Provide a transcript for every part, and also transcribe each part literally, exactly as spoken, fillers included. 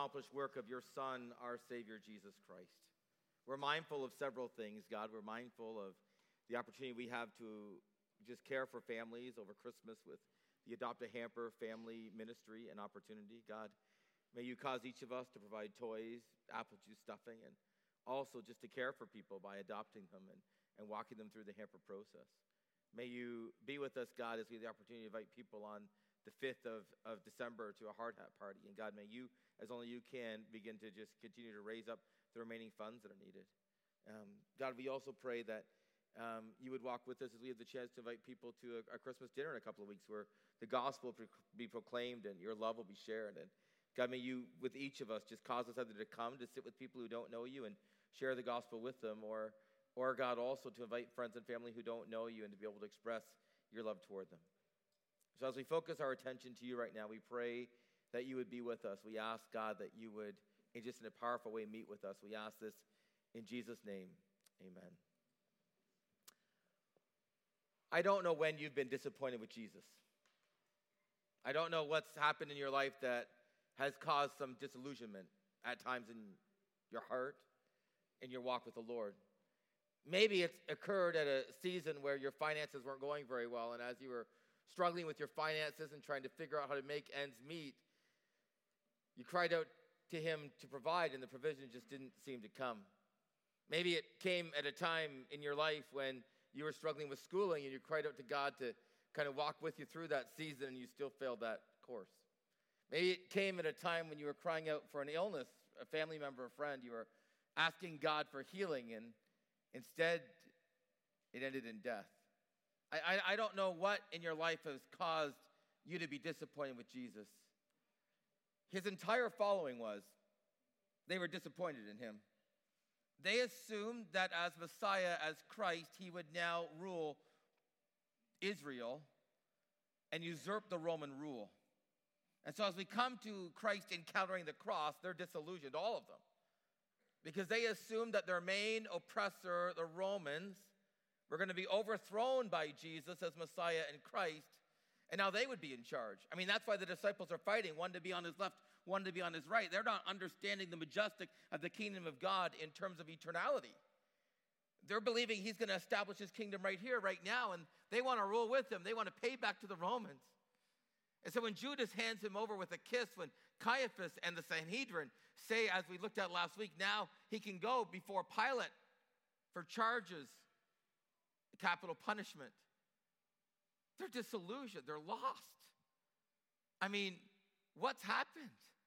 accomplished work of your Son, our Savior, Jesus Christ. We're mindful of several things, God. We're mindful of the opportunity we have to just care for families over Christmas with the Adopt a Hamper family ministry and opportunity. God, may you cause each of us to provide toys, apple juice stuffing, and also just to care for people by adopting them and, and walking them through the hamper process. May you be with us, God, as we have the opportunity to invite people on the fifth of, of December to a hard hat party. And God, may you, as only you can, begin to just continue to raise up the remaining funds that are needed. Um, God, we also pray that um, you would walk with us as we have the chance to invite people to a, a Christmas dinner in a couple of weeks where the gospel will be proclaimed and your love will be shared. And God, may you, with each of us, just cause us either to come to sit with people who don't know you and share the gospel with them, or, or God, also to invite friends and family who don't know you and to be able to express your love toward them. So as we focus our attention to you right now, we pray that you would be with us. We ask, God, that you would, in just in a powerful way, meet with us. We ask this in Jesus' name. Amen. I don't know when you've been disappointed with Jesus. I don't know what's happened in your life that has caused some disillusionment at times in your heart, in your walk with the Lord. Maybe it's occurred at a season where your finances weren't going very well, and as you were struggling with your finances and trying to figure out how to make ends meet, you cried out to him to provide, and the provision just didn't seem to come. Maybe it came at a time in your life when you were struggling with schooling and you cried out to God to kind of walk with you through that season, and you still failed that course. Maybe it came at a time when you were crying out for an illness, a family member, a friend. You were asking God for healing, and instead it ended in death. I, I, I don't know what in your life has caused you to be disappointed with Jesus. His entire following was, they were disappointed in him. They assumed that as Messiah, as Christ, he would now rule Israel and usurp the Roman rule. And so as we come to Christ encountering the cross, they're disillusioned, all of them. Because they assumed that their main oppressor, the Romans, were going to be overthrown by Jesus as Messiah and Christ, and now they would be in charge. I mean, that's why the disciples are fighting, one to be on his left, one to be on his right. They're not understanding the majestic of the kingdom of God in terms of eternality. They're believing he's going to establish his kingdom right here, right now, and they want to rule with him. They want to pay back to the Romans. And so when Judas hands him over with a kiss, when Caiaphas and the Sanhedrin say, as we looked at last week, now he can go before Pilate for charges, capital punishment, they're disillusioned. They're lost. I mean, what's happened?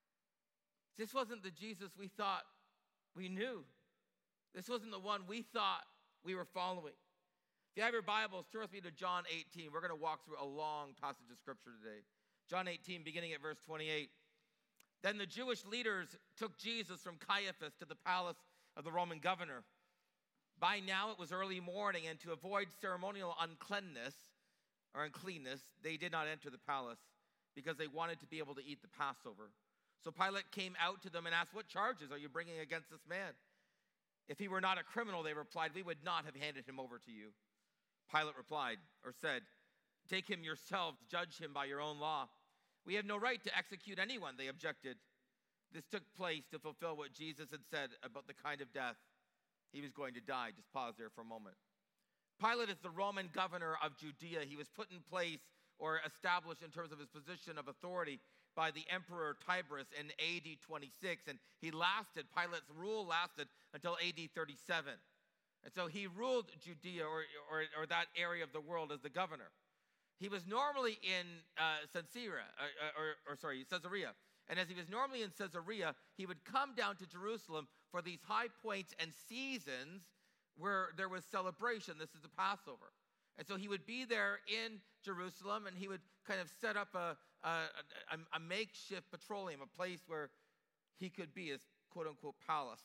This wasn't the Jesus we thought we knew. This wasn't the one we thought we were following. If you have your Bibles, turn with me to John eighteen. We're going to walk through a long passage of Scripture today. John eighteen, beginning at verse twenty-eight. Then the Jewish leaders took Jesus from Caiaphas to the palace of the Roman governor. By now it was early morning, and to avoid ceremonial uncleanness or uncleanness, they did not enter the palace because they wanted to be able to eat the Passover. So Pilate came out to them and asked, "What charges are you bringing against this man?" "If he were not a criminal," they replied, "we would not have handed him over to you." Pilate replied, or said, "Take him yourselves, judge him by your own law." "We have no right to execute anyone," they objected. This took place to fulfill what Jesus had said about the kind of death he was going to die. Just pause there for a moment. Pilate is the Roman governor of Judea. He was put in place or established in terms of his position of authority by the Emperor Tiberius in A D twenty-six. And he lasted, Pilate's rule lasted until A D thirty-seven. And so he ruled Judea or, or, or that area of the world as the governor. He was normally in uh, Caesarea, or, or, or sorry, Caesarea. And as he was normally in Caesarea, he would come down to Jerusalem for these high points and seasons where there was celebration. This is the Passover. And so he would be there in Jerusalem, and he would kind of set up a, a, a, a makeshift petroleum, a place where he could be his quote-unquote palace.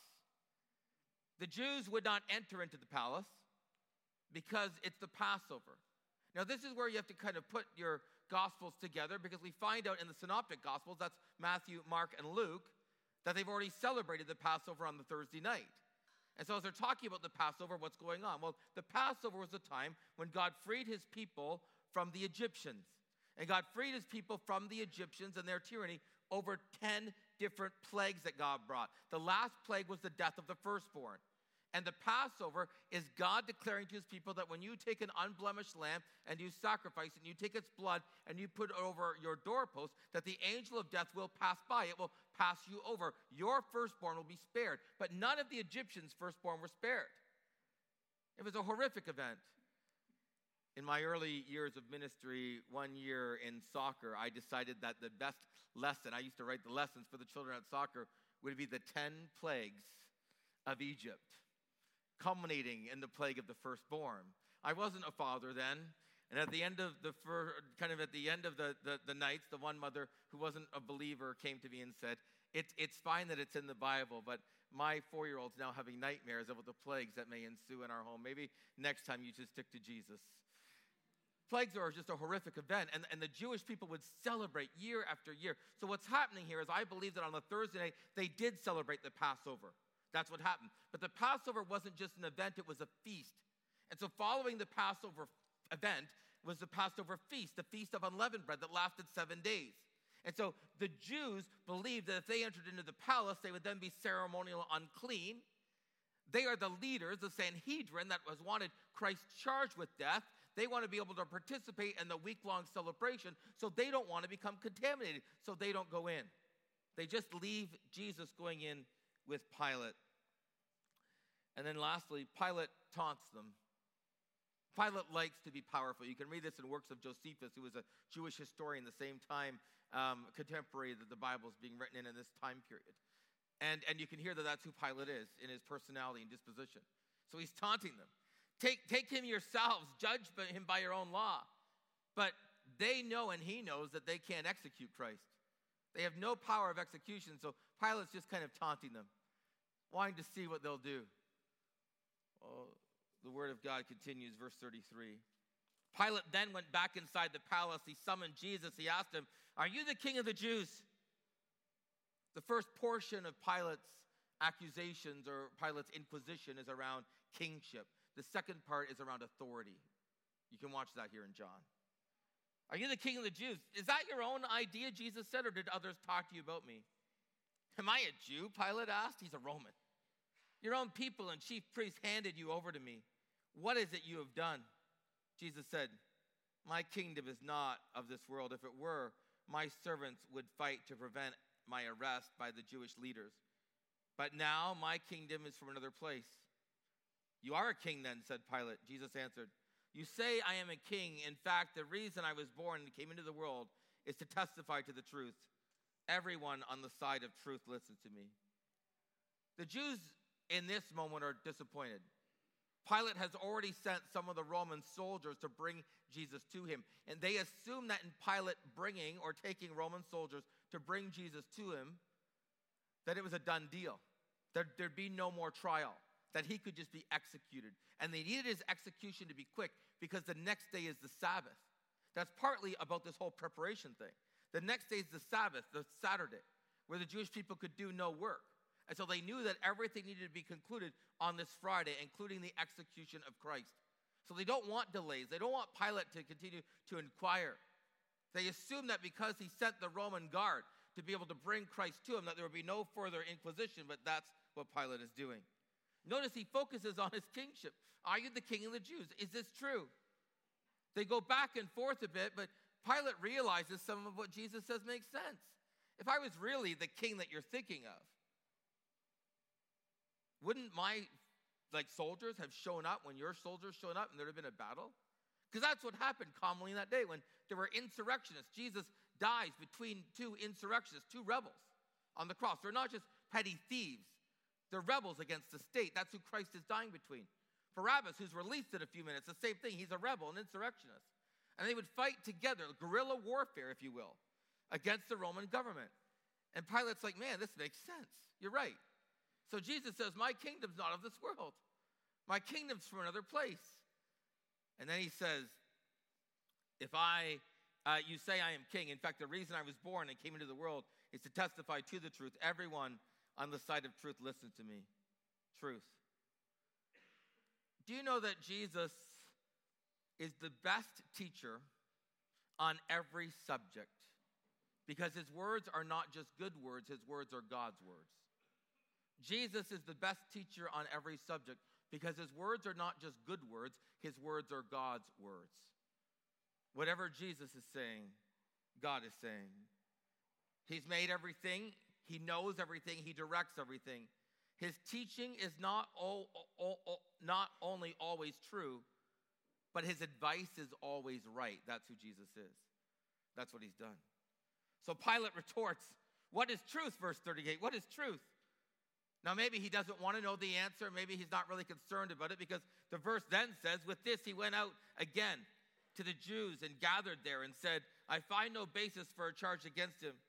The Jews would not enter into the palace because it's the Passover. Now, this is where you have to kind of put your Gospels together, because we find out in the Synoptic Gospels, that's Matthew, Mark, and Luke, that they've already celebrated the Passover on the Thursday night. And so as they're talking about the Passover, what's going on? Well, the Passover was the time when God freed his people from the Egyptians. And God freed his people from the Egyptians and their tyranny over ten different plagues that God brought. The last plague was the death of the firstborn. And the Passover is God declaring to his people that when you take an unblemished lamb and you sacrifice and you take its blood and you put it over your doorpost, that the angel of death will pass by. It will pass you over. Your firstborn will be spared. But none of the Egyptians' firstborn were spared. It was a horrific event. In my early years of ministry, one year in soccer, I decided that the best lesson, I used to write the lessons for the children at soccer, would be the ten plagues of Egypt, culminating in the plague of the firstborn. I wasn't a father then, and at the end of the fir- kind of at the end of the, the, the nights, the one mother who wasn't a believer came to me and said, it's, it's fine that it's in the Bible, but my four-year-old's now having nightmares about the plagues that may ensue in our home. Maybe next time you just stick to Jesus. Plagues are just a horrific event, and, and the Jewish people would celebrate year after year. So what's happening here is I believe that on the Thursday night, they did celebrate the Passover. That's what happened. But the Passover wasn't just an event, it was a feast. And so following the Passover event was the Passover feast, the Feast of Unleavened Bread that lasted seven days. And so the Jews believed that if they entered into the palace, they would then be ceremonially unclean. They are the leaders, the Sanhedrin, that was wanted Christ charged with death. They want to be able to participate in the week-long celebration, so they don't want to become contaminated, so they don't go in. They just leave Jesus going in with Pilate. And then lastly, Pilate taunts them. Pilate likes to be powerful. You can read this in works of Josephus, who was a Jewish historian the same time, um, contemporary that the Bible is being written in in this time period. And, and you can hear that that's who Pilate is in his personality and disposition. So he's taunting them. Take, take him yourselves, judge him by your own law. But they know and he knows that they can't execute Christ. They have no power of execution, so Pilate's just kind of taunting them, wanting to see what they'll do. Oh, the word of God continues, verse thirty-three. Pilate then went back inside the palace. He summoned Jesus. He asked him, "Are you the king of the Jews?" The first portion of Pilate's accusations or Pilate's inquisition is around kingship. The second part is around authority. You can watch that here in John. Are you the king of the Jews? Is that your own idea, Jesus said, or did others talk to you about me? Am I a Jew? Pilate asked. He's a Roman. Your own people and chief priests handed you over to me. What is it you have done? Jesus said, my kingdom is not of this world. If it were, my servants would fight to prevent my arrest by the Jewish leaders. But now my kingdom is from another place. You are a king then, said Pilate. Jesus answered, you say I am a king. In fact, the reason I was born and came into the world is to testify to the truth. Everyone on the side of truth listens to me. The Jews in this moment are disappointed. Pilate has already sent some of the Roman soldiers to bring Jesus to him. And they assume that in Pilate bringing or taking Roman soldiers to bring Jesus to him, that it was a done deal. That there'd be no more trial. That he could just be executed. And they needed his execution to be quick because the next day is the Sabbath. That's partly about this whole preparation thing. The next day is the Sabbath, the Saturday, where the Jewish people could do no work. And so they knew that everything needed to be concluded on this Friday, including the execution of Christ. So they don't want delays. They don't want Pilate to continue to inquire. They assume that because he sent the Roman guard to be able to bring Christ to him, that there would be no further inquisition, but that's what Pilate is doing. Notice he focuses on his kingship. Are you the king of the Jews? Is this true? They go back and forth a bit, but Pilate realizes some of what Jesus says makes sense. If I was really the king that you're thinking of, wouldn't my like soldiers have shown up when your soldiers showed up and there would have been a battle? Because that's what happened commonly in that day when there were insurrectionists. Jesus dies between two insurrectionists, two rebels on the cross. They're not just petty thieves. They're rebels against the state. That's who Christ is dying between. Barabbas, who's released in a few minutes, the same thing. He's a rebel, an insurrectionist. And they would fight together, guerrilla warfare, if you will, against the Roman government. And Pilate's like, man, this makes sense. You're right. So Jesus says, my kingdom's not of this world. My kingdom's from another place. And then he says, if I, uh, you say I am king. In fact, the reason I was born and came into the world is to testify to the truth. Everyone on the side of truth listen to me. Truth. Do you know that Jesus is the best teacher on every subject? because his words are not just good words, his words are God's words. Jesus is the best teacher on every subject because his words are not just good words, his words are God's words. Whatever Jesus is saying, God is saying. He's made everything, he knows everything, he directs everything. His teaching is not, all, all, all, not only always true, but his advice is always right. That's who Jesus is. That's what he's done. So Pilate retorts, what is truth, verse thirty-eight? What is truth? Now maybe he doesn't want to know the answer. Maybe he's not really concerned about it because the verse then says, with this he went out again to the Jews and gathered there and said, I find no basis for a charge against him.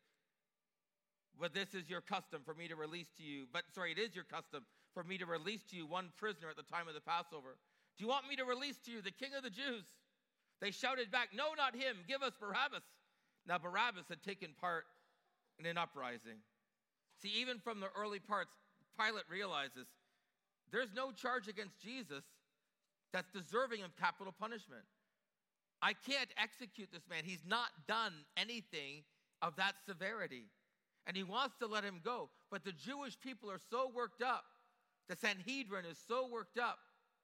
But this is your custom for me to release to you. But sorry, it is your custom for me to release to you one prisoner at the time of the Passover. Do you want me to release to you the king of the Jews? They shouted back, no, not him. Give us Barabbas. Now Barabbas had taken part in an uprising. See, even from the early parts, Pilate realizes there's no charge against Jesus that's deserving of capital punishment. I can't execute this man. He's not done anything of that severity. And he wants to let him go. But the Jewish people are so worked up, the Sanhedrin is so worked up,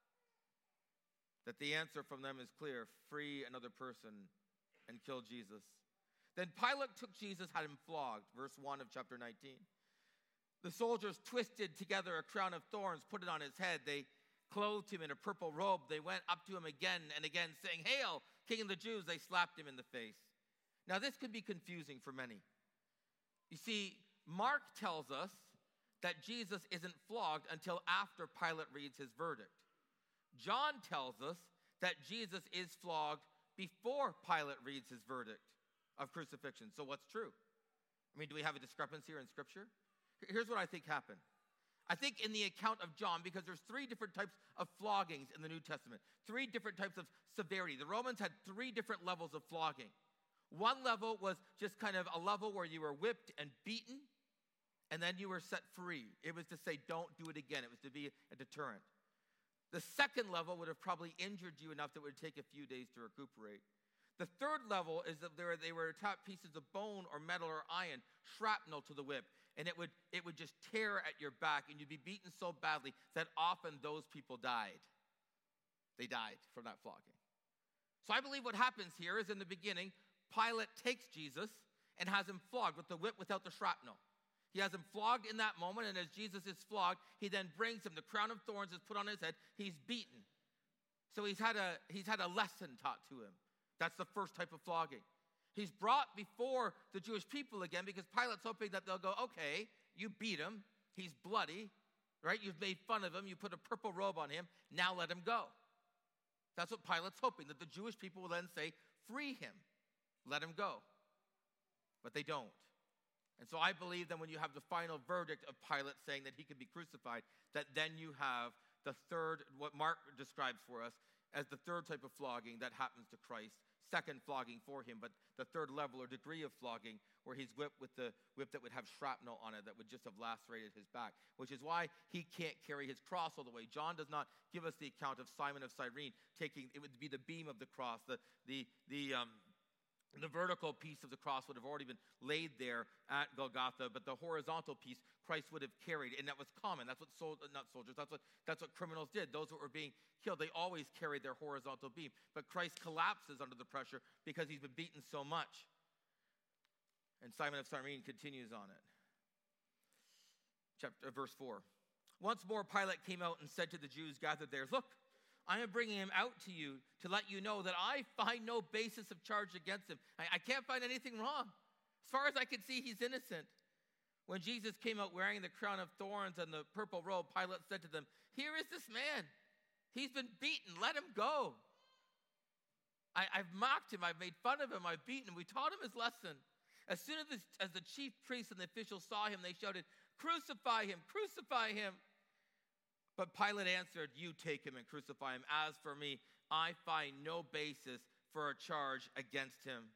that the answer from them is clear: free another person and kill Jesus. Then Pilate took Jesus, had him flogged, verse one of chapter nineteen. The soldiers twisted together a crown of thorns, put it on his head. They clothed him in a purple robe. They went up to him again and again, saying, Hail, King of the Jews. They slapped him in the face. Now this could be confusing for many. You see, Mark tells us that Jesus isn't flogged until after Pilate reads his verdict. John tells us that Jesus is flogged before Pilate reads his verdict of crucifixion. So what's true? I mean, do we have a discrepancy here in Scripture? Here's what I think happened. I think in the account of John, because there's three different types of floggings in the New Testament, three different types of severity. The Romans had three different levels of flogging. One level was just kind of a level where you were whipped and beaten, and then you were set free. It was to say, don't do it again. It was to be a deterrent. The second level would have probably injured you enough that it would take a few days to recuperate. The third level is that there, they were attached pieces of bone or metal or iron, shrapnel to the whip, and it would, it would just tear at your back, and you'd be beaten so badly that often those people died. They died from that flogging. So I believe what happens here is in the beginning, Pilate takes Jesus and has him flogged with the whip without the shrapnel. He has him flogged in that moment, and as Jesus is flogged, he then brings him. The crown of thorns is put on his head. He's beaten. So he's had a, he's had a lesson taught to him. That's the first type of flogging. He's brought before the Jewish people again because Pilate's hoping that they'll go, okay, you beat him. He's bloody, right? You've made fun of him. You put a purple robe on him. Now let him go. That's what Pilate's hoping, that the Jewish people will then say, free him. Let him go. But they don't. And so I believe that when you have the final verdict of Pilate saying that he could be crucified, that then you have the third, what Mark describes for us as the third type of flogging that happens to Christ, second flogging for him, but the third level or degree of flogging where he's whipped with the whip that would have shrapnel on it that would just have lacerated his back, which is why he can't carry his cross all the way. John does not give us the account of Simon of Cyrene taking, it would be the beam of the cross, the, the, the, um, The vertical piece of the cross would have already been laid there at Golgotha, but the horizontal piece Christ would have carried, and that was common. That's what sol- not soldiers. That's what that's what criminals did. Those that were being killed, they always carried their horizontal beam. But Christ collapses under the pressure because he's been beaten so much. And Simon of Cyrene continues on it. Chapter verse four. Once more, Pilate came out and said to the Jews gathered there, "Look, I am bringing him out to you to let you know that I find no basis of charge against him. I, I can't find anything wrong. As far as I can see, he's innocent." When Jesus came out wearing the crown of thorns and the purple robe, Pilate said to them, "Here is this man. He's been beaten. Let him go. I, I've mocked him. I've made fun of him. I've beaten him. We taught him his lesson." As soon as, this, as the chief priests and the officials saw him, they shouted, "Crucify him! Crucify him!" But Pilate answered, "You take him and crucify him. As for me, I find no basis for a charge against him."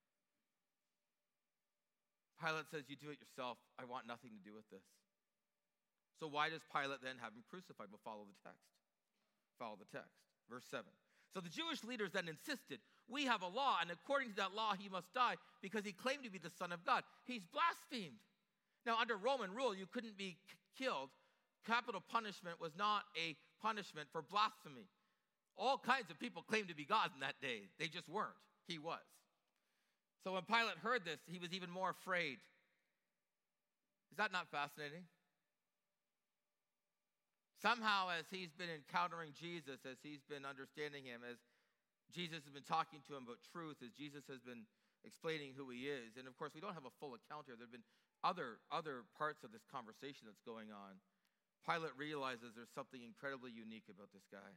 Pilate says, "You do it yourself. I want nothing to do with this." So why does Pilate then have him crucified? We'll follow the text. Follow the text. Verse seven. So the Jewish leaders then insisted, We have a law, and according to that law, he must die because he claimed to be the Son of God. He's blasphemed. Now, under Roman rule, you couldn't be killed. Capital punishment was not a punishment for blasphemy. All kinds of people claimed to be gods in that day. They just weren't. He was. So when Pilate heard this, he was even more afraid. Is that not fascinating? Somehow, as he's been encountering Jesus, as he's been understanding him, as Jesus has been talking to him about truth, as Jesus has been explaining who he is, and of course, we don't have a full account here. There have been other, other parts of this conversation that's going on. Pilate realizes there's something incredibly unique about this guy.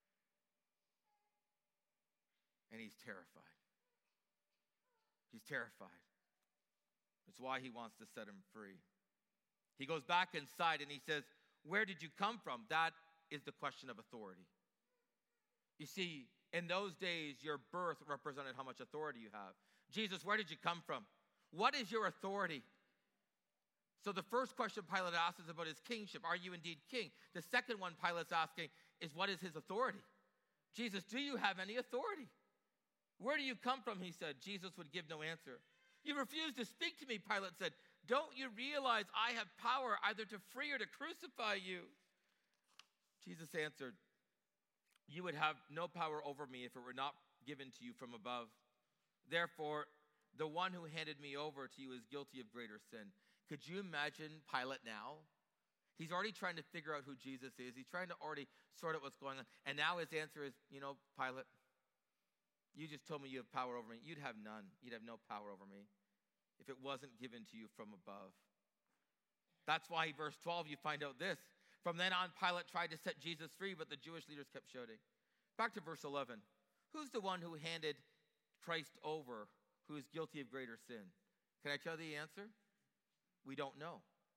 And he's terrified. He's terrified. It's why he wants to set him free. He goes back inside and he says, "Where did you come from?" That is the question of authority. You see, in those days, your birth represented how much authority you have. Jesus, where did you come from? What is your authority? So the first question Pilate asks is about his kingship. Are you indeed king? The second one Pilate's asking is, what is his authority? Jesus, do you have any authority? Where do you come from, he said. Jesus would give no answer. You refuse to speak to me, Pilate said. Don't you realize I have power either to free or to crucify you? Jesus answered, you would have no power over me if it were not given to you from above. Therefore, the one who handed me over to you is guilty of greater sin. Could you imagine Pilate now? He's already trying to figure out who Jesus is. He's trying to already sort out what's going on. And now his answer is, you know, Pilate, you just told me you have power over me. You'd have none. You'd have no power over me if it wasn't given to you from above. That's why, verse twelve, you find out this. From then on, Pilate tried to set Jesus free, but the Jewish leaders kept shouting. Back to verse eleven. Who's the one who handed Christ over who is guilty of greater sin? Can I tell you the answer? We don't know.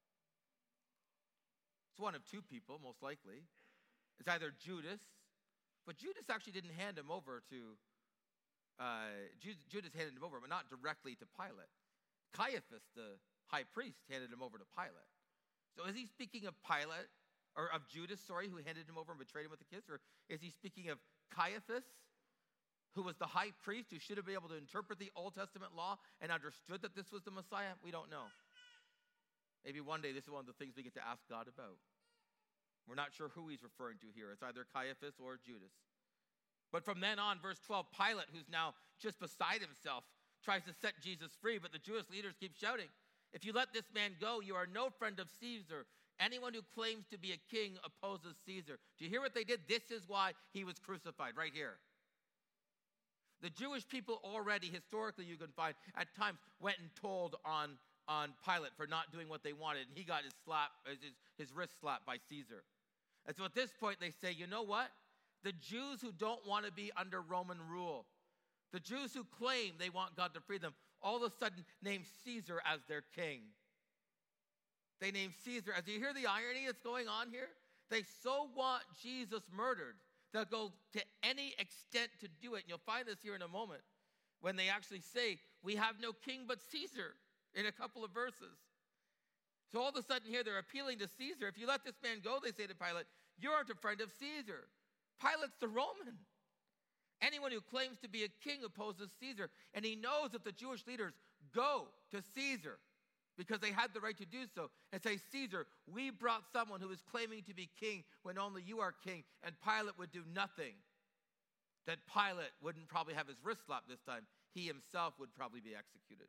It's one of two people, most likely. It's either Judas, but Judas actually didn't hand him over to, uh, Judas handed him over, but not directly to Pilate. Caiaphas, the high priest, handed him over to Pilate. So is he speaking of Pilate, or of Judas, sorry, who handed him over and betrayed him with a kiss? Or is he speaking of Caiaphas, who was the high priest, who should have been able to interpret the Old Testament law and understood that this was the Messiah? We don't know. Maybe one day this is one of the things we get to ask God about. We're not sure who he's referring to here. It's either Caiaphas or Judas. But from then on, verse twelve, Pilate, who's now just beside himself, tries to set Jesus free, but the Jewish leaders keep shouting, if you let this man go, you are no friend of Caesar. Anyone who claims to be a king opposes Caesar. Do you hear what they did? This is why he was crucified, right here. The Jewish people already, historically, you can find, at times went and told on on Pilate for not doing what they wanted, and he got his slap, his, his wrist slapped by Caesar. And so at this point they say, you know what? The Jews who don't want to be under Roman rule, the Jews who claim they want God to free them, all of a sudden name Caesar as their king. They name Caesar. As you hear the irony that's going on here, they so want Jesus murdered, they'll go to any extent to do it. And you'll find this here in a moment when they actually say, we have no king but Caesar, in a couple of verses. So all of a sudden here, they're appealing to Caesar. If you let this man go, they say to Pilate, you aren't a friend of Caesar. Pilate's the Roman. Anyone who claims to be a king opposes Caesar. And he knows that the Jewish leaders go to Caesar because they had the right to do so and say, Caesar, we brought someone who is claiming to be king when only you are king. And Pilate would do nothing. That Pilate wouldn't probably have his wrist slapped this time. He himself would probably be executed.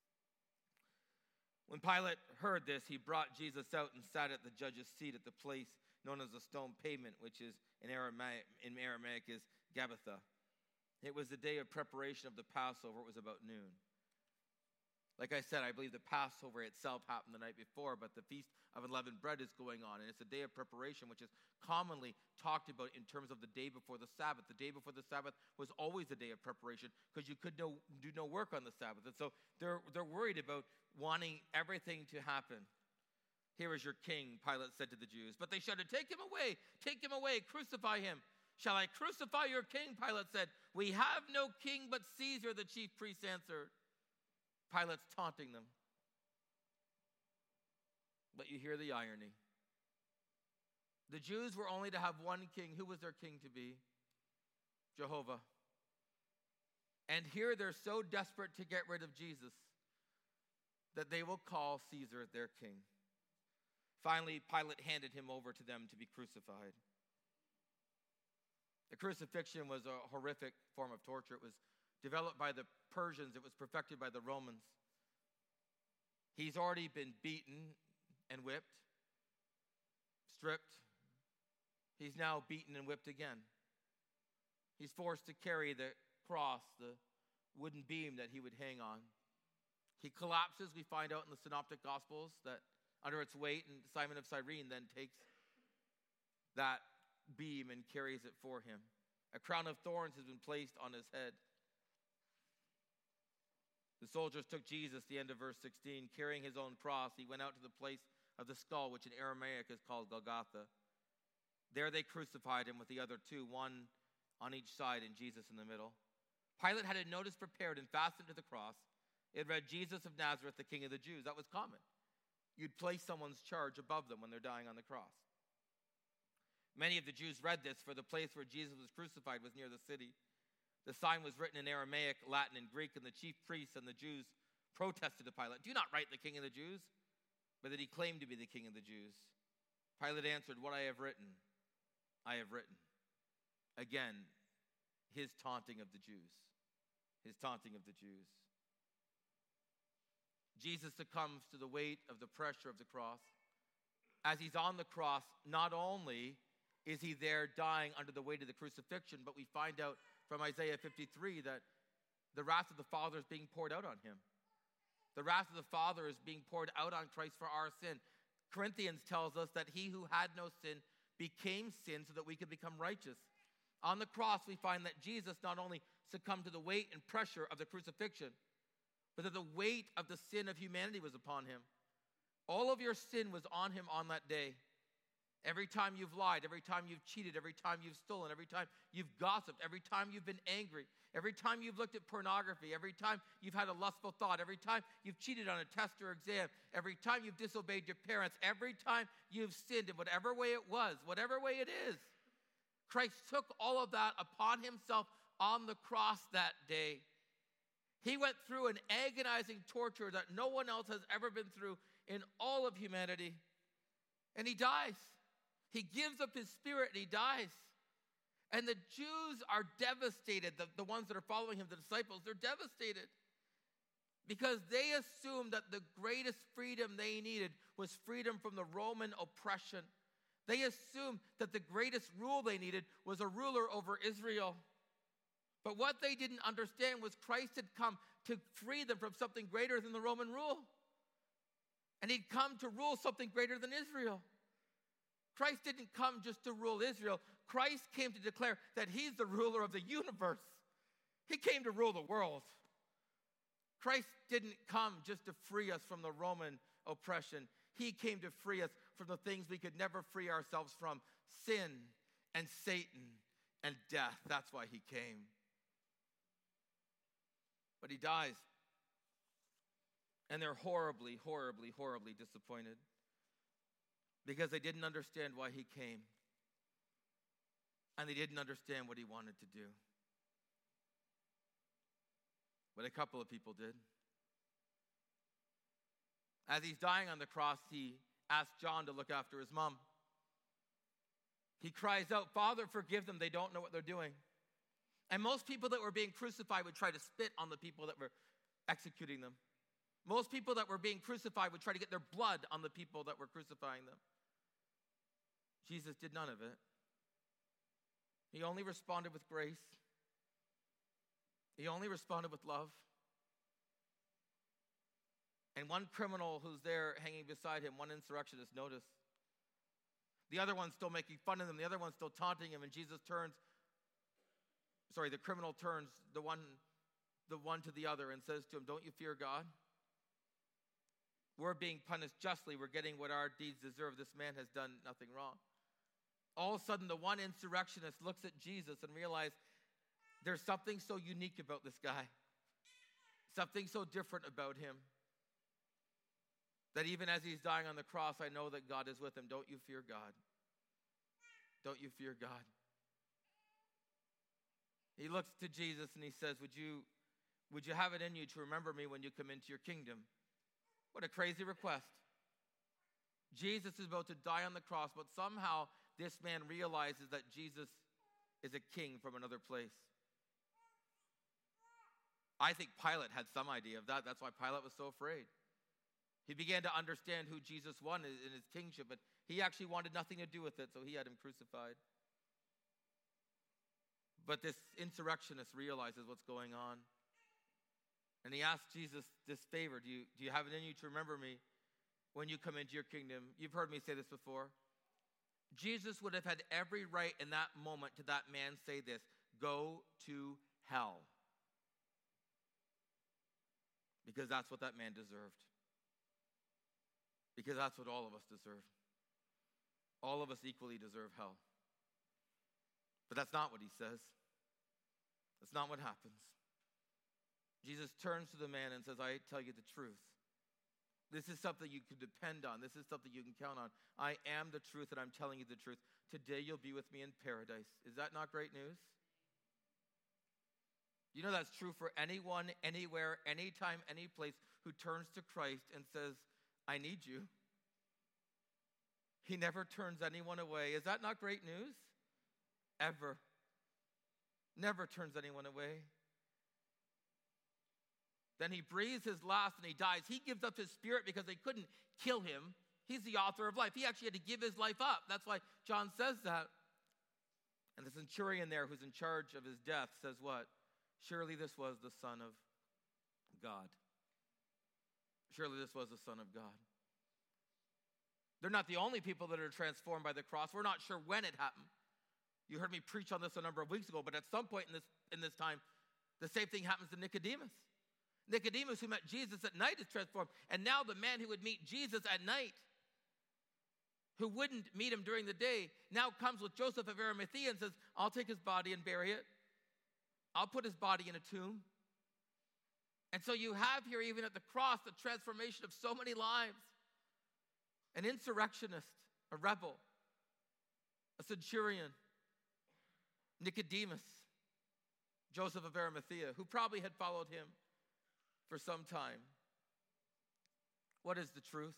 When Pilate heard this, he brought Jesus out and sat at the judge's seat at the place known as the stone pavement, which is in Aramaic, in Aramaic is Gabbatha. It was the day of preparation of the Passover. It was about noon. Like I said, I believe the Passover itself happened the night before, but the Feast of Unleavened Bread is going on, and it's a day of preparation, which is commonly talked about in terms of the day before the Sabbath. The day before the Sabbath was always a day of preparation because you could no, do no work on the Sabbath. And so they're, they're worried about wanting everything to happen. Here is your king, Pilate said to the Jews. But they shouted, take him away, take him away, crucify him. Shall I crucify your king? Pilate said. We have no king but Caesar, the chief priests answered. Pilate's taunting them. But you hear the irony. The Jews were only to have one king. Who was their king to be? Jehovah. And here they're so desperate to get rid of Jesus that they will call Caesar their king. Finally, Pilate handed him over to them to be crucified. The crucifixion was a horrific form of torture. It was developed by the Persians. It was perfected by the Romans. He's already been beaten and whipped, stripped. He's now beaten and whipped again. He's forced to carry the cross, the wooden beam that he would hang on. He collapses, we find out in the Synoptic Gospels, that under its weight, and Simon of Cyrene then takes that beam and carries it for him. A crown of thorns has been placed on his head. The soldiers took Jesus, the end of verse sixteen, carrying his own cross. He went out to the place of the skull, which in Aramaic is called Golgotha. There they crucified him with the other two, one on each side and Jesus in the middle. Pilate had a notice prepared and fastened to the cross. It read, Jesus of Nazareth, the King of the Jews. That was common. You'd place someone's charge above them when they're dying on the cross. Many of the Jews read this, for the place where Jesus was crucified was near the city. The sign was written in Aramaic, Latin, and Greek, and the chief priests and the Jews protested to Pilate, do not write the King of the Jews, but that he claimed to be the King of the Jews. Pilate answered, what I have written, I have written. Again, his taunting of the Jews. His taunting of the Jews. Jesus succumbs to the weight of the pressure of the cross. As he's on the cross, not only is he there dying under the weight of the crucifixion, but we find out from Isaiah fifty-three that the wrath of the Father is being poured out on him. The wrath of the Father is being poured out on Christ for our sin. Corinthians tells us that he who had no sin became sin so that we could become righteous. On the cross, we find that Jesus not only succumbed to the weight and pressure of the crucifixion, but that the weight of the sin of humanity was upon him. All of your sin was on him on that day. Every time you've lied, every time you've cheated, every time you've stolen, every time you've gossiped, every time you've been angry, every time you've looked at pornography, every time you've had a lustful thought, every time you've cheated on a test or exam, every time you've disobeyed your parents, every time you've sinned in whatever way it was, whatever way it is, Christ took all of that upon himself on the cross that day. He went through an agonizing torture that no one else has ever been through in all of humanity. And he dies. He gives up his spirit and he dies. And the Jews are devastated. The, the ones that are following him, the disciples, they're devastated. Because they assumed that the greatest freedom they needed was freedom from the Roman oppression. They assumed that the greatest rule they needed was a ruler over Israel. But what they didn't understand was Christ had come to free them from something greater than the Roman rule. And he'd come to rule something greater than Israel. Christ didn't come just to rule Israel. Christ came to declare that he's the ruler of the universe. He came to rule the world. Christ didn't come just to free us from the Roman oppression. He came to free us from the things we could never free ourselves from, sin and Satan and death. That's why he came. But he dies. And they're horribly, horribly, horribly disappointed because they didn't understand why he came. And they didn't understand what he wanted to do. But a couple of people did. As he's dying on the cross, he asks John to look after his mom. He cries out, Father, forgive them. They don't know what they're doing. And most people that were being crucified would try to spit on the people that were executing them. Most people that were being crucified would try to get their blood on the people that were crucifying them. Jesus did none of it. He only responded with grace. He only responded with love. And one criminal who's there hanging beside him, one insurrectionist, noticed. The other one's still making fun of him. The other one's still taunting him. And Jesus turns, sorry, the criminal turns the one, the one to the other and says to him, don't you fear God? We're being punished justly. We're getting what our deeds deserve. This man has done nothing wrong. All of a sudden, the one insurrectionist looks at Jesus and realizes there's something so unique about this guy. Something so different about him. That even as he's dying on the cross, I know that God is with him. Don't you fear God? Don't you fear God? He looks to Jesus and he says, would you would you have it in you to remember me when you come into your kingdom? What a crazy request. Jesus is about to die on the cross, but somehow this man realizes that Jesus is a king from another place. I think Pilate had some idea of that. That's why Pilate was so afraid. He began to understand who Jesus was in his kingship, but he actually wanted nothing to do with it, so he had him crucified. But this insurrectionist realizes what's going on. And he asks Jesus this favor. Do you, do you have it in you to remember me when you come into your kingdom? You've heard me say this before. Jesus would have had every right in that moment to that man say this: go to hell. Because that's what that man deserved. Because that's what all of us deserve. All of us equally deserve hell. But that's not what he says. That's not what happens. Jesus turns to the man and says, I tell you the truth. This is something you can depend on. This is something you can count on. I am the truth, and I'm telling you the truth. Today you'll be with me in paradise. Is that not great news? You know that's true for anyone, anywhere, anytime, any place who turns to Christ and says, I need you. He never turns anyone away. Is that not great news? Ever. Never turns anyone away. Then he breathes his last and he dies. He gives up his spirit because they couldn't kill him. He's the author of life. He actually had to give his life up. That's why John says that. And the centurion there who's in charge of his death says what? Surely this was the Son of God. Surely this was the Son of God. They're not the only people that are transformed by the cross. We're not sure when it happened. You heard me preach on this a number of weeks ago, but at some point in this, in this time, the same thing happens to Nicodemus. Nicodemus, who met Jesus at night, is transformed. And now the man who would meet Jesus at night, who wouldn't meet him during the day, now comes with Joseph of Arimathea and says, I'll take his body and bury it. I'll put his body in a tomb. And so you have here, even at the cross, the transformation of so many lives. An insurrectionist, a rebel, a centurion, Nicodemus, Joseph of Arimathea, who probably had followed him for some time. What is the truth?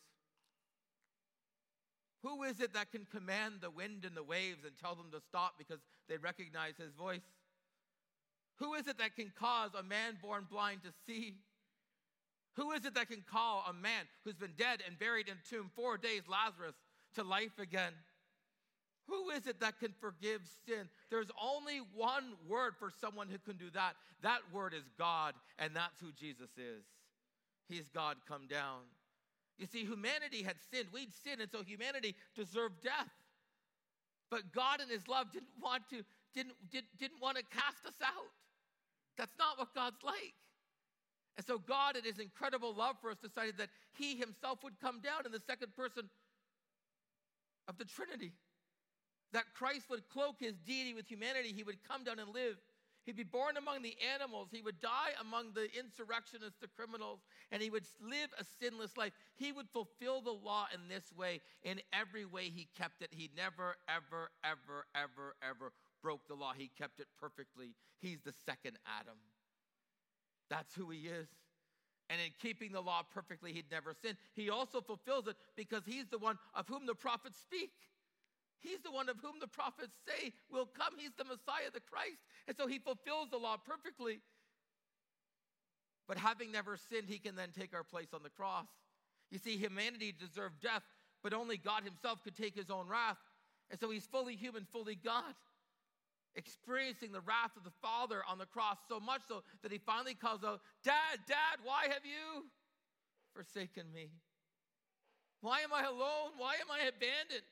Who is it that can command the wind and the waves and tell them to stop because they recognize his voice? Who is it that can cause a man born blind to see? Who is it that can call a man who's been dead and buried in a tomb four days, Lazarus, to life again? Who is it that can forgive sin? There's only one word for someone who can do that. That word is God, and that's who Jesus is. He's God come down. You see, humanity had sinned. We'd sinned, and so humanity deserved death. But God in his love didn't want to, didn't, did, didn't want to cast us out. That's not what God's like. And so God, in his incredible love for us, decided that he himself would come down in the second person of the Trinity. That Christ would cloak his deity with humanity. He would come down and live. He'd be born among the animals. He would die among the insurrectionists, the criminals, and he would live a sinless life. He would fulfill the law in this way. In every way he kept it. He never, ever, ever, ever, ever broke the law. He kept it perfectly. He's the second Adam. That's who he is. And in keeping the law perfectly, he'd never sinned. He also fulfills it because he's the one of whom the prophets speak. He's the one of whom the prophets say will come. He's the Messiah, the Christ. And so he fulfills the law perfectly. But having never sinned, he can then take our place on the cross. You see, humanity deserved death, but only God himself could take his own wrath. And so he's fully human, fully God, experiencing the wrath of the Father on the cross, so much so that he finally calls out, Dad, Dad, why have you forsaken me? Why am I alone? Why am I abandoned?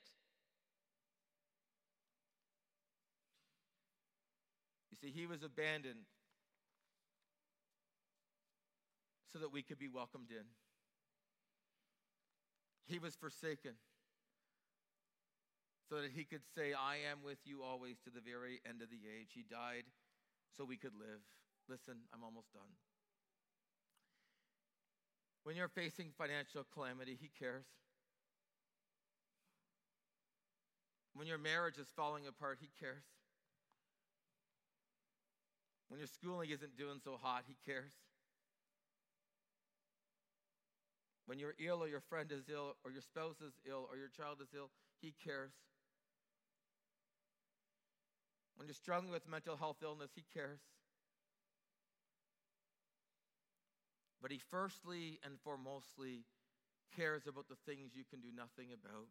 You see, he was abandoned so that we could be welcomed in. He was forsaken so that he could say, I am with you always to the very end of the age. He died so we could live. Listen, I'm almost done. When you're facing financial calamity, he cares. When your marriage is falling apart, he cares. When your schooling isn't doing so hot, he cares. When you're ill or your friend is ill or your spouse is ill or your child is ill, he cares. When you're struggling with mental health illness, he cares. But he firstly and foremostly cares about the things you can do nothing about.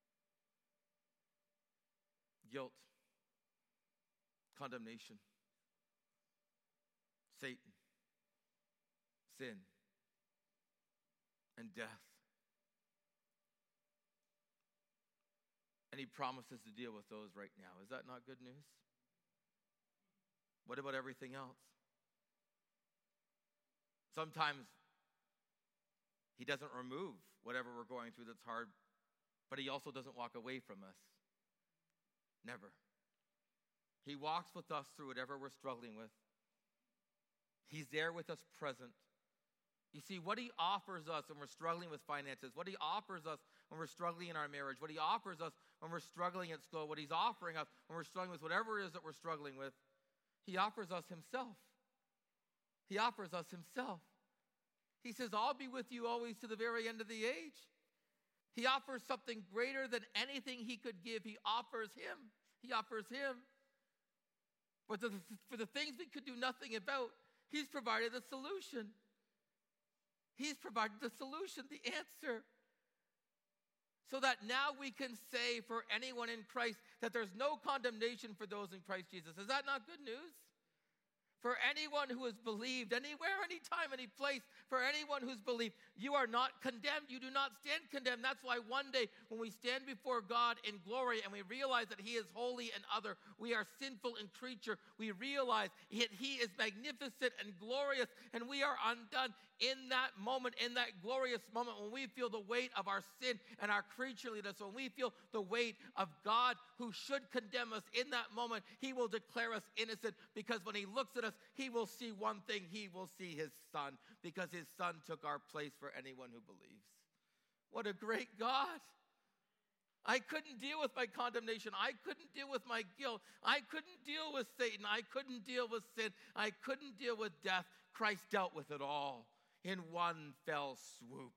Guilt, condemnation, Satan, sin, and death. And he promises to deal with those right now. Is that not good news? What about everything else? Sometimes he doesn't remove whatever we're going through that's hard, but he also doesn't walk away from us. Never. He walks with us through whatever we're struggling with. He's there with us present. You see, what he offers us when we're struggling with finances, what he offers us when we're struggling in our marriage, what he offers us when we're struggling at school, what he's offering us when we're struggling with whatever it is that we're struggling with, he offers us himself. He offers us himself. He says, I'll be with you always to the very end of the age. He offers something greater than anything he could give. He offers him. He offers him. But the, for the things we could do nothing about, he's provided the solution. He's provided the solution, the answer. So that now we can say for anyone in Christ that there's no condemnation for those in Christ Jesus. Is that not good news? For anyone who has believed, anywhere, anytime, any place, for anyone who's believed, you are not condemned. You do not stand condemned. That's why one day when we stand before God in glory and we realize that he is holy and other, we are sinful and creature, we realize that he is magnificent and glorious and we are undone. In that moment, in that glorious moment, when we feel the weight of our sin and our creatureliness, when we feel the weight of God who should condemn us, in that moment, he will declare us innocent, because when he looks at us, he will see one thing. He will see his son, because his son took our place for anyone who believes. What a great God. I couldn't deal with my condemnation. I couldn't deal with my guilt. I couldn't deal with Satan. I couldn't deal with sin. I couldn't deal with death. Christ dealt with it all in one fell swoop.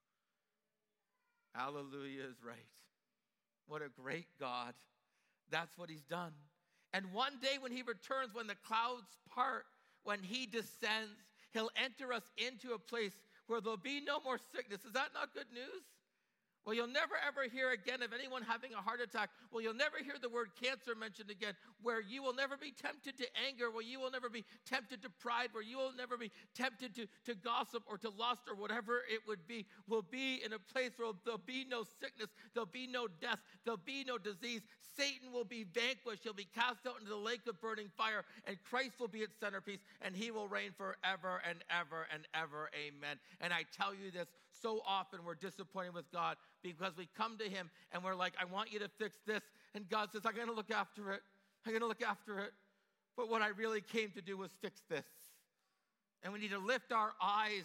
Hallelujah is right. What a great God. That's what he's done. And one day when he returns, when the clouds part, when he descends, he'll enter us into a place where there'll be no more sickness. Is that not good news? Well, you'll never ever hear again of anyone having a heart attack. Well, you'll never hear the word cancer mentioned again. Where you will never be tempted to anger. Where you will never be tempted to pride. Where you will never be tempted to, to gossip or to lust or whatever it would be. We'll be in a place where there'll be no sickness. There'll be no death. There'll be no disease. Satan will be vanquished. He'll be cast out into the lake of burning fire. And Christ will be its centerpiece. And he will reign forever and ever and ever. Amen. And I tell you this, so often we're disappointed with God, because we come to him and we're like, I want you to fix this. And God says, I'm going to look after it. I'm going to look after it. But what I really came to do was fix this. And we need to lift our eyes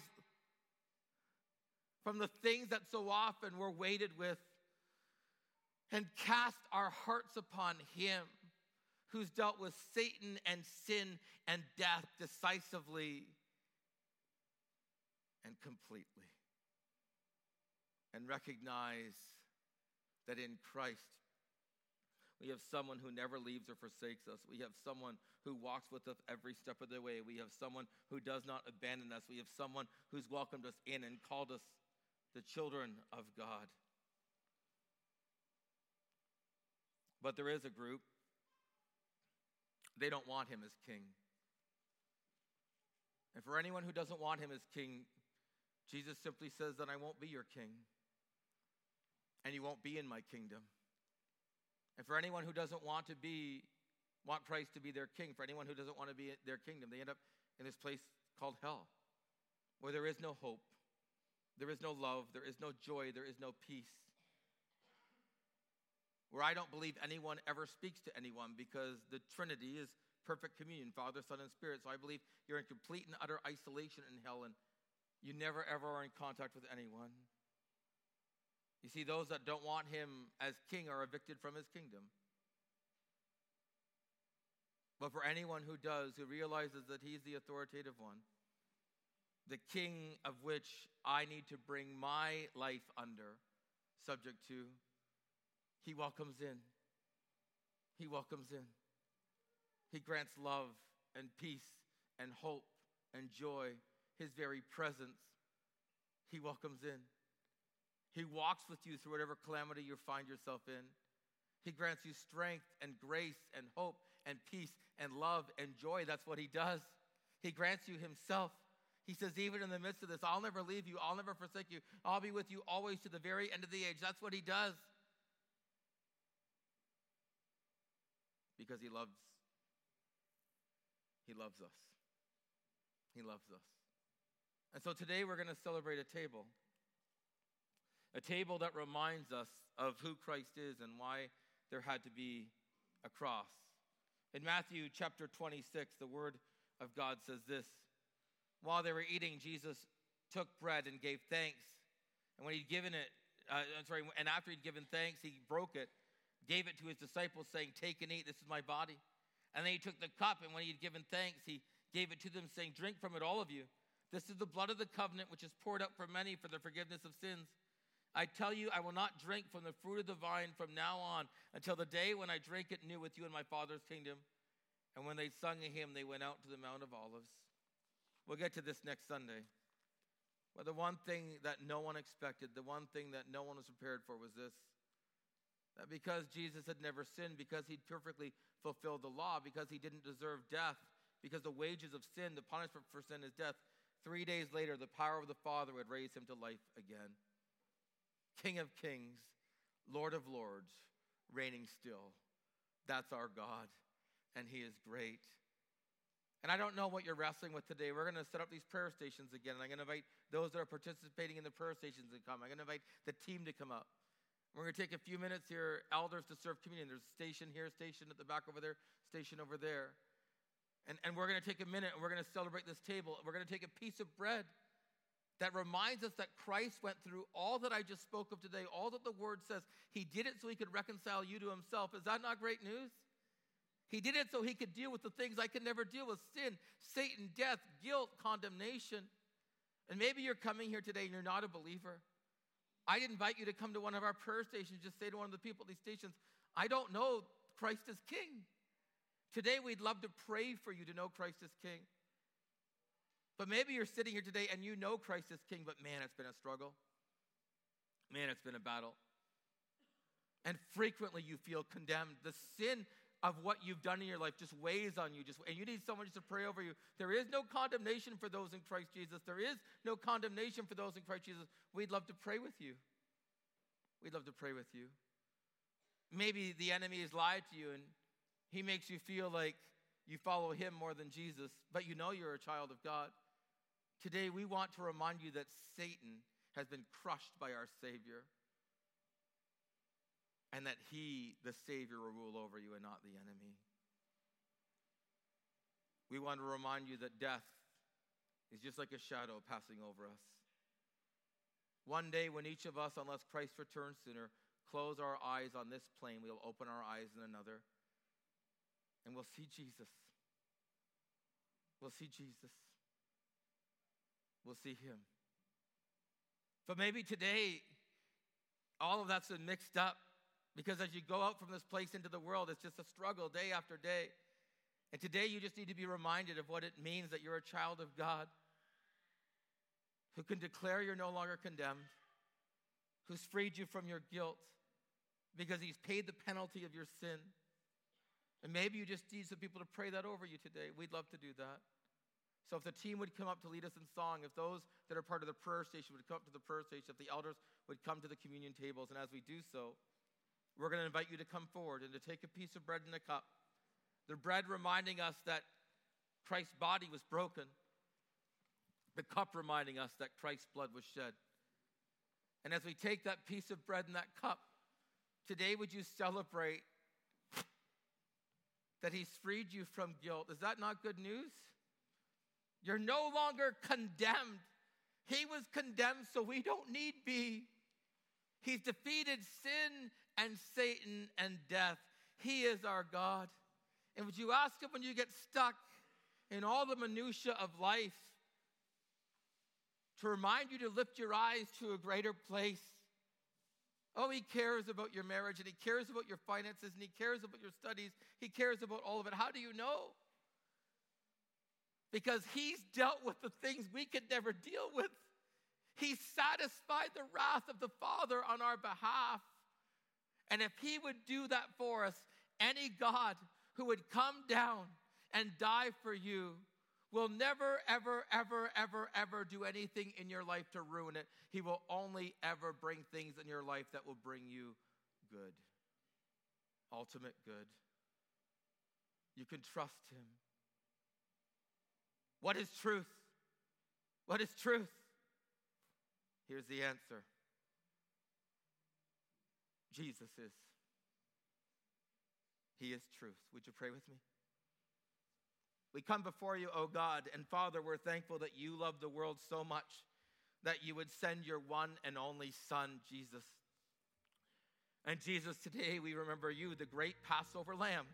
from the things that so often we're weighted with and cast our hearts upon him who's dealt with Satan and sin and death decisively and completely. And recognize that in Christ, we have someone who never leaves or forsakes us. We have someone who walks with us every step of the way. We have someone who does not abandon us. We have someone who's welcomed us in and called us the children of God. But there is a group, they don't want him as king. And for anyone who doesn't want him as king, Jesus simply says that I won't be your king. And you won't be in my kingdom. And for anyone who doesn't want to be, want Christ to be their king, for anyone who doesn't want to be in their kingdom, they end up in this place called hell, where there is no hope, there is no love, there is no joy, there is no peace. Where I don't believe anyone ever speaks to anyone, because the Trinity is perfect communion, Father, Son, and Spirit. So I believe you're in complete and utter isolation in hell, and you never ever are in contact with anyone. You see, those that don't want him as king are evicted from his kingdom. But for anyone who does, who realizes that he's the authoritative one, the king of which I need to bring my life under, subject to, he welcomes in. He welcomes in. He grants love and peace and hope and joy, his very presence. He welcomes in. He walks with you through whatever calamity you find yourself in. He grants you strength and grace and hope and peace and love and joy. That's what he does. He grants you himself. He says, even in the midst of this, I'll never leave you. I'll never forsake you. I'll be with you always to the very end of the age. That's what he does. Because he loves, he loves us. He loves us. And so today we're going to celebrate a table. A table that reminds us of who Christ is and why there had to be a cross. In Matthew chapter twenty-six, the word of God says this. While they were eating, Jesus took bread and gave thanks. And when he'd given it, uh, I'm sorry, and after he'd given thanks, he broke it, gave it to his disciples, saying, take and eat, this is my body. And then he took the cup, and when he had given thanks, he gave it to them, saying, drink from it, all of you. This is the blood of the covenant, which is poured out for many for the forgiveness of sins. I tell you, I will not drink from the fruit of the vine from now on until the day when I drink it new with you in my Father's kingdom. And when they sung a hymn, they went out to the Mount of Olives. We'll get to this next Sunday. But the one thing that no one expected, the one thing that no one was prepared for was this. That because Jesus had never sinned, because he'd perfectly fulfilled the law, because he didn't deserve death, because the wages of sin, the punishment for sin is death, three days later, the power of the Father would raise him to life again. King of kings, Lord of lords, reigning still. That's our God, and he is great. And I don't know what you're wrestling with today. We're going to set up these prayer stations again, and I'm going to invite those that are participating in the prayer stations to come. I'm going to invite the team to come up. We're going to take a few minutes here, elders, to serve communion. There's a station here, station at the back over there, station over there. And, and we're going to take a minute, and we're going to celebrate this table. We're going to take a piece of bread that reminds us that Christ went through all that I just spoke of today, all that the Word says. He did it so he could reconcile you to himself. Is that not great news? He did it so he could deal with the things I could never deal with: sin, Satan, death, guilt, condemnation. And maybe you're coming here today and you're not a believer. I'd invite you to come to one of our prayer stations. Just say to one of the people at these stations, I don't know Christ as King. Today we'd love to pray for you to know Christ as King. But maybe you're sitting here today and you know Christ as King, but man, it's been a struggle. Man, it's been a battle. And frequently you feel condemned. The sin of what you've done in your life just weighs on you, just and you need someone just to pray over you. There is no condemnation for those in Christ Jesus. There is no condemnation for those in Christ Jesus. We'd love to pray with you. We'd love to pray with you. Maybe the enemy has lied to you and he makes you feel like you follow him more than Jesus, but you know you're a child of God. Today we want to remind you that Satan has been crushed by our Savior, and that he, the Savior, will rule over you and not the enemy. We want to remind you that death is just like a shadow passing over us. One day when each of us, unless Christ returns sooner, close our eyes on this plane, we'll open our eyes in another, and we'll see Jesus. We'll see Jesus. We'll see him. But maybe today, all of that's been mixed up. Because as you go out from this place into the world, it's just a struggle day after day. And today you just need to be reminded of what it means that you're a child of God, who can declare you're no longer condemned, who's freed you from your guilt because he's paid the penalty of your sin. And maybe you just need some people to pray that over you today. We'd love to do that. So if the team would come up to lead us in song, if those that are part of the prayer station would come up to the prayer station, if the elders would come to the communion tables, and as we do so, we're going to invite you to come forward and to take a piece of bread and a cup. The bread reminding us that Christ's body was broken. The cup reminding us that Christ's blood was shed. And as we take that piece of bread and that cup, today would you celebrate that he's freed you from guilt? Is that not good news? You're no longer condemned. He was condemned, so we don't need be. He's defeated sin and Satan and death. He is our God. And would you ask him when you get stuck in all the minutia of life, to remind you to lift your eyes to a greater place. Oh, he cares about your marriage, and he cares about your finances, and he cares about your studies. He cares about all of it. How do you know? Because he's dealt with the things we could never deal with. He satisfied the wrath of the Father on our behalf. And if he would do that for us, any God who would come down and die for you will never, ever, ever, ever, ever do anything in your life to ruin it. He will only ever bring things in your life that will bring you good, ultimate good. You can trust him. What is truth? What is truth? Here's the answer. Jesus is. He is truth. Would you pray with me? We come before you, O God, and Father, we're thankful that you love the world so much that you would send your one and only Son, Jesus. And Jesus, today we remember you, the great Passover Lamb.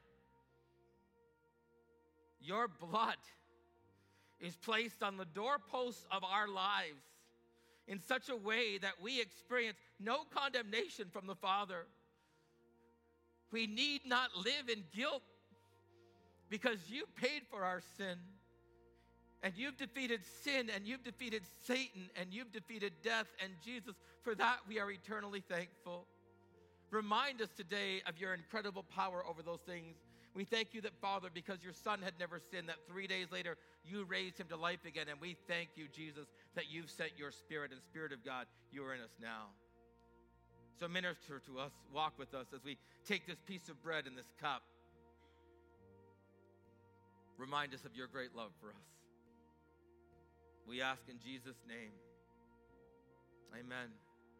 Your blood is placed on the doorposts of our lives in such a way that we experience no condemnation from the Father. We need not live in guilt because you paid for our sin. And you've defeated sin, and you've defeated Satan, and you've defeated death. And Jesus, for that we are eternally thankful. Remind us today of your incredible power over those things. We thank you that, Father, because your Son had never sinned, that three days later you raised him to life again. And we thank you, Jesus, that you've sent your Spirit, and Spirit of God, you are in us now. So minister to us, walk with us as we take this piece of bread and this cup. Remind us of your great love for us. We ask in Jesus' name. Amen.